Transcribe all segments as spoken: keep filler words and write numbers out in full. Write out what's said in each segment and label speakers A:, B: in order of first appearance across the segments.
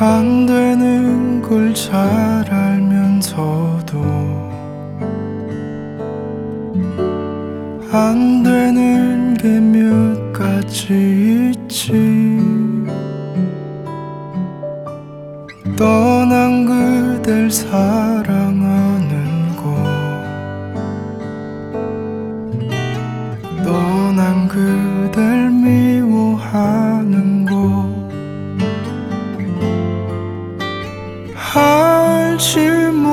A: 안 되는 걸 잘 알면서도 안 되는 게 몇 가지 있지. 떠난 그댈 사랑하는 곳, 떠난 그댈 미워하는 곳, 알지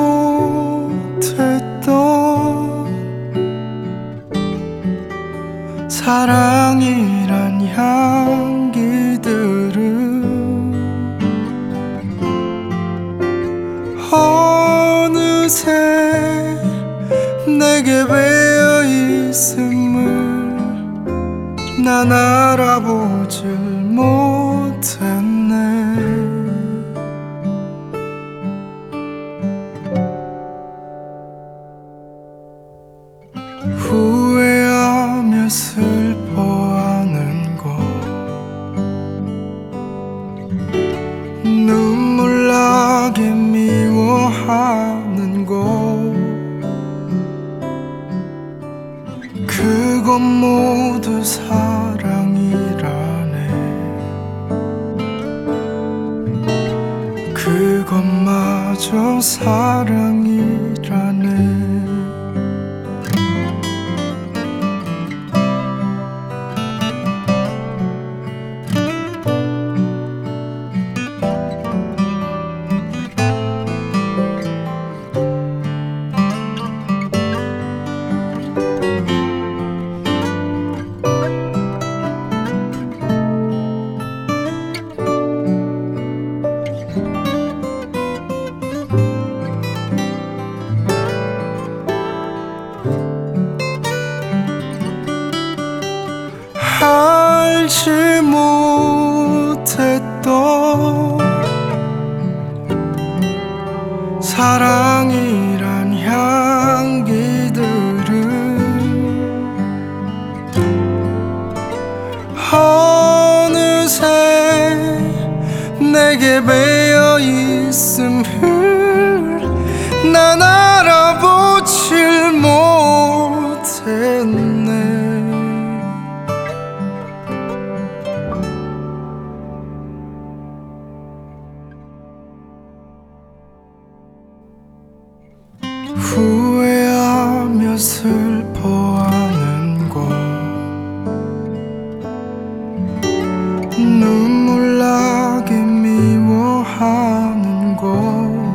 A: 못했던 사랑이란 향기들은 어느새 내게 배어 있음을 난 알아보질 못했네. 후회하며 슬퍼하는 것, 눈물 나게 미워하는 것, 그건 모두 사랑이라네. 그것마저 사랑이라네. 알지 못했던 사랑이란 향기들은 어느새 내게 배어 있음을 난 알아보질 못했네. 후회하며 슬퍼하는 곳, 눈물 나게 미워하는 곳,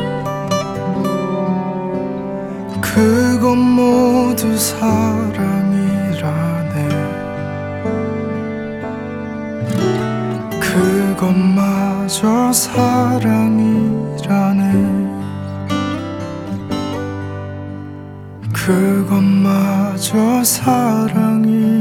A: 그건 모두 사랑이라네. 그것마저 사랑이라네. 그것마저 사랑이